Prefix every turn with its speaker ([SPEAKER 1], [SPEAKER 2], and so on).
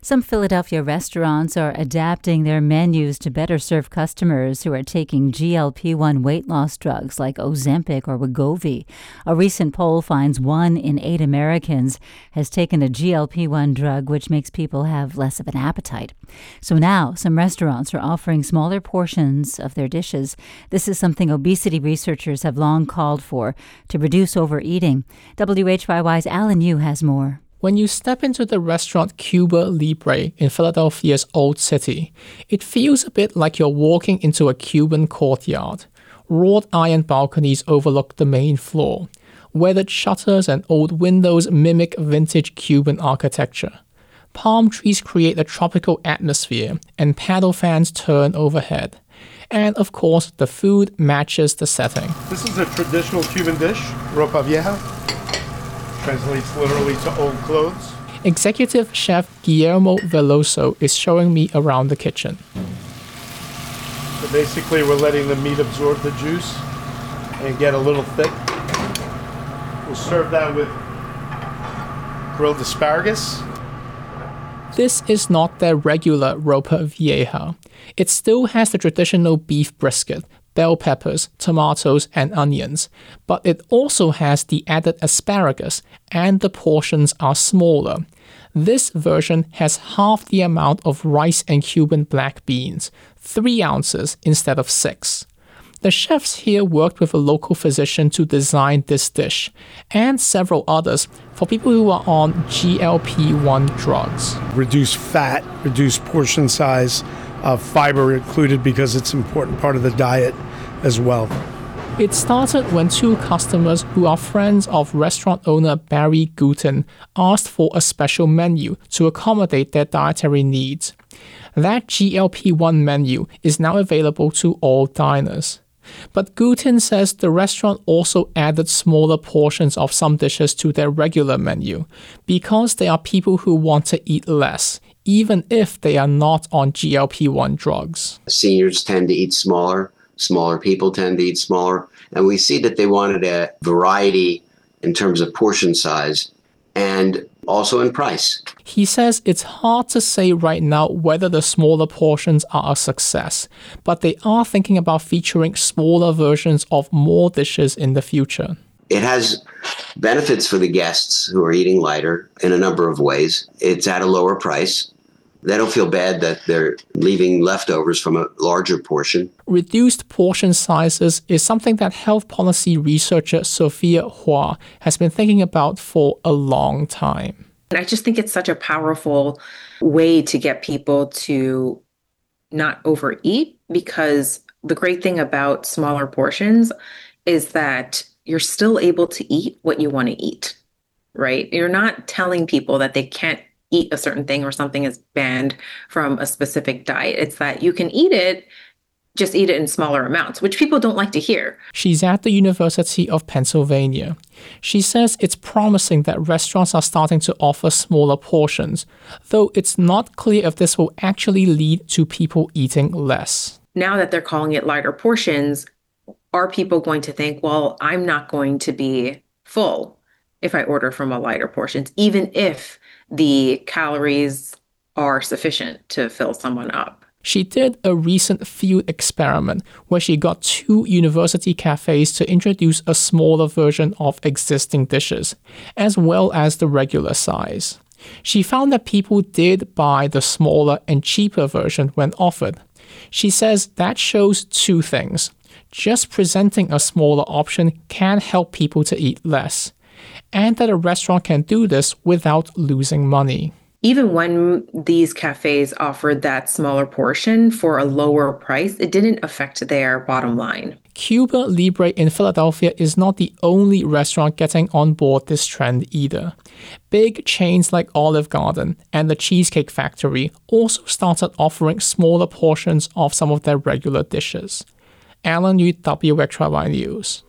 [SPEAKER 1] Some Philadelphia restaurants are adapting their menus to better serve customers who are taking GLP-1 weight loss drugs like Ozempic or Wegovy. A recent poll finds 1 in 8 Americans has taken a GLP-1 drug, which makes people have less of an appetite. So now some restaurants are offering smaller portions of their dishes. This is something obesity researchers have long called for to reduce overeating. WHYY's Alan Yu has more.
[SPEAKER 2] When you step into the restaurant Cuba Libre in Philadelphia's Old City, it feels a bit like you're walking into a Cuban courtyard. Wrought iron balconies overlook the main floor. Weathered shutters and old windows mimic vintage Cuban architecture. Palm trees create a tropical atmosphere, and paddle fans turn overhead. And of course, the food matches the setting.
[SPEAKER 3] This is a traditional Cuban dish, ropa vieja. Translates literally to old clothes.
[SPEAKER 2] Executive Chef Guillermo Veloso is showing me around the kitchen.
[SPEAKER 3] So basically we're letting the meat absorb the juice and get a little thick. We'll serve that with grilled asparagus.
[SPEAKER 2] This is not their regular ropa vieja. It still has the traditional beef brisket, bell peppers, tomatoes, and onions, but it also has the added asparagus, and the portions are smaller. This version has half the amount of rice and Cuban black beans, 3 ounces instead of 6. The chefs here worked with a local physician to design this dish, and several others for people who are on GLP-1 drugs.
[SPEAKER 3] Reduce fat, reduce portion size, fiber included because it's an important part of the diet as well.
[SPEAKER 2] It started when 2 customers who are friends of restaurant owner Barry Guten asked for a special menu to accommodate their dietary needs. That GLP-1 menu is now available to all diners. But Guten says the restaurant also added smaller portions of some dishes to their regular menu because there are people who want to eat less, even if they are not on GLP-1 drugs.
[SPEAKER 4] Seniors tend to eat smaller. Smaller people tend to eat smaller. And we see that they wanted a variety in terms of portion size and also in price.
[SPEAKER 2] He says it's hard to say right now whether the smaller portions are a success, but they are thinking about featuring smaller versions of more dishes in the future.
[SPEAKER 4] It has benefits for the guests who are eating lighter in a number of ways. It's at a lower price. They don't feel bad that they're leaving leftovers from a larger portion.
[SPEAKER 2] Reduced portion sizes is something that health policy researcher Sophia Hua has been thinking about for a long time.
[SPEAKER 5] I just think it's such a powerful way to get people to not overeat, because the great thing about smaller portions is that you're still able to eat what you want to eat, right? You're not telling people that they can't eat a certain thing or something is banned from a specific diet. It's that you can eat it, just eat it in smaller amounts, which people don't like to hear.
[SPEAKER 2] She's at the University of Pennsylvania. She says it's promising that restaurants are starting to offer smaller portions, though it's not clear if this will actually lead to people eating less.
[SPEAKER 5] Now that they're calling it lighter portions, are people going to think, well, I'm not going to be full if I order from a lighter portions, even if the calories are sufficient to fill someone up?
[SPEAKER 2] She did a recent field experiment where she got 2 university cafes to introduce a smaller version of existing dishes, as well as the regular size. She found that people did buy the smaller and cheaper version when offered. She says that shows 2 things. Just presenting a smaller option can help people to eat less, and that a restaurant can do this without losing money.
[SPEAKER 5] Even when these cafes offered that smaller portion for a lower price, it didn't affect their bottom line.
[SPEAKER 2] Cuba Libre in Philadelphia is not the only restaurant getting on board this trend either. Big chains like Olive Garden and the Cheesecake Factory also started offering smaller portions of some of their regular dishes. Alan Yu, WXYY News.